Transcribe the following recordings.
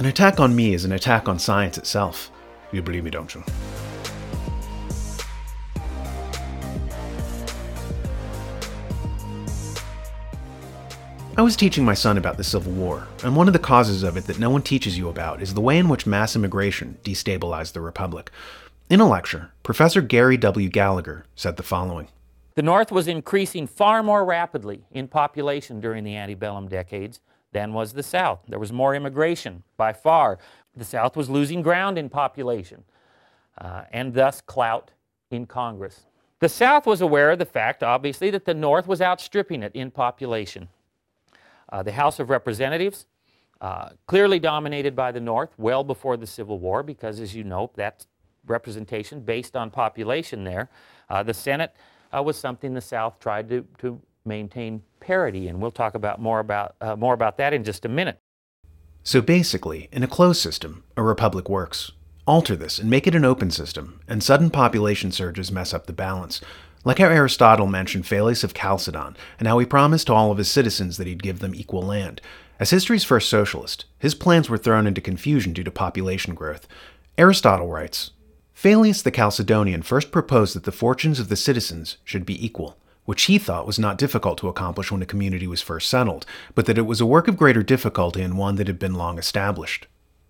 An attack on me is an attack on science itself. You believe me, don't you? I was teaching my son about the Civil War, and one of the causes of it that no one teaches you about is the way in which mass immigration destabilized the Republic. In a lecture, Professor Gary W. Gallagher said the following. The North was increasing far more rapidly in population during the antebellum decades than was the South. There was more immigration, by far. The South was losing ground in population, and thus clout in Congress. The South was aware of the fact, obviously, that the North was outstripping it in population. The House of Representatives, clearly dominated by the North well before the Civil War, because, as you know, that's representation based on population there. The Senate was something the South tried to maintain parity, and we'll talk about more about that in just a minute. So basically, in a closed system, a republic works. Alter this and make it an open system, and sudden population surges mess up the balance. Like how Aristotle mentioned Phales of Chalcedon, and how he promised to all of his citizens that he'd give them equal land. As history's first socialist, his plans were thrown into confusion due to population growth. Aristotle writes, Phales the Chalcedonian first proposed that the fortunes of the citizens should be equal, which he thought was not difficult to accomplish when a community was first settled, but that it was a work of greater difficulty and one that had been long established.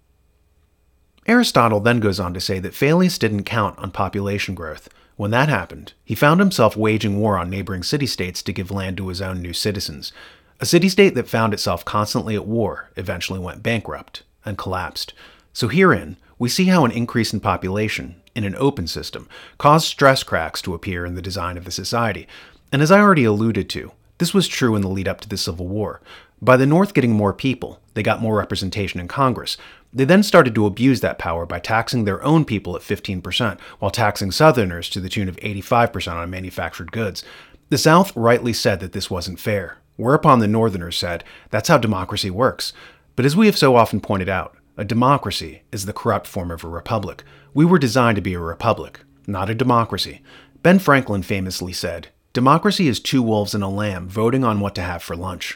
Aristotle then goes on to say that Phales didn't count on population growth. When that happened, he found himself waging war on neighboring city-states to give land to his own new citizens. A city-state that found itself constantly at war eventually went bankrupt and collapsed. So herein, we see how an increase in population, in an open system, caused stress cracks to appear in the design of the society. And as I already alluded to, this was true in the lead up to the Civil War. By the North getting more people, they got more representation in Congress. They then started to abuse that power by taxing their own people at 15%, while taxing Southerners to the tune of 85% on manufactured goods. The South rightly said that this wasn't fair, whereupon the Northerners said, that's how democracy works. But as we have so often pointed out, a democracy is the corrupt form of a republic. We were designed to be a republic, not a democracy. Ben Franklin famously said, democracy is two wolves and a lamb voting on what to have for lunch.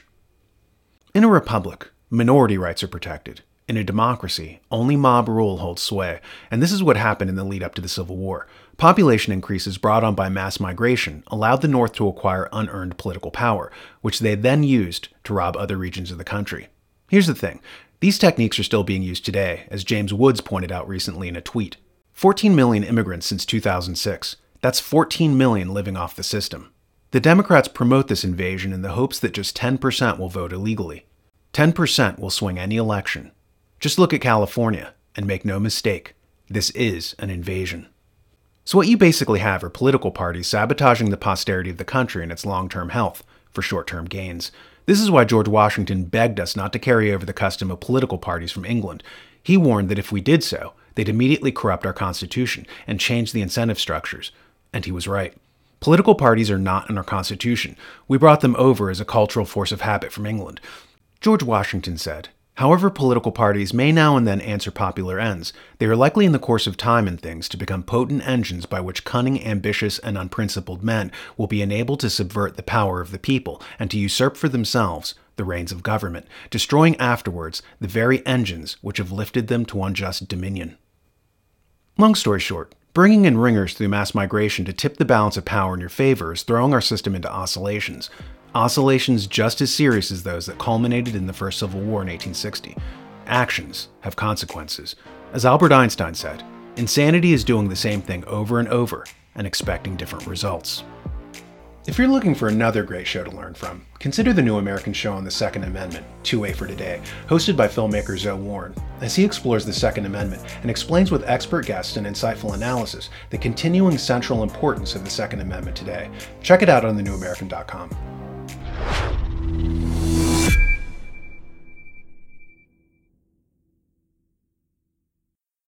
In a republic, minority rights are protected. In a democracy, only mob rule holds sway, and this is what happened in the lead up to the Civil War. Population increases brought on by mass migration allowed the North to acquire unearned political power, which they then used to rob other regions of the country. Here's the thing. These techniques are still being used today, as James Woods pointed out recently in a tweet. 14 million immigrants since 2006. That's 14 million living off the system. The Democrats promote this invasion in the hopes that just 10% will vote illegally. 10% will swing any election. Just look at California, and make no mistake, this is an invasion. So what you basically have are political parties sabotaging the posterity of the country and its long-term health for short-term gains. This is why George Washington begged us not to carry over the custom of political parties from England. He warned that if we did so, they'd immediately corrupt our Constitution and change the incentive structures. And he was right. Political parties are not in our Constitution. We brought them over as a cultural force of habit from England. George Washington said, however political parties may now and then answer popular ends, they are likely in the course of time and things to become potent engines by which cunning, ambitious, and unprincipled men will be enabled to subvert the power of the people and to usurp for themselves the reins of government, destroying afterwards the very engines which have lifted them to unjust dominion. Long story short, bringing in ringers through mass migration to tip the balance of power in your favor is throwing our system into oscillations. Oscillations just as serious as those that culminated in the first Civil War in 1860. Actions have consequences. As Albert Einstein said, insanity is doing the same thing over and over and expecting different results. If you're looking for another great show to learn from, consider the New American Show on the Second Amendment, Two Way for Today, hosted by filmmaker Zoe Warren, as he explores the Second Amendment and explains with expert guests and insightful analysis the continuing central importance of the Second Amendment today. Check it out on thenewamerican.com.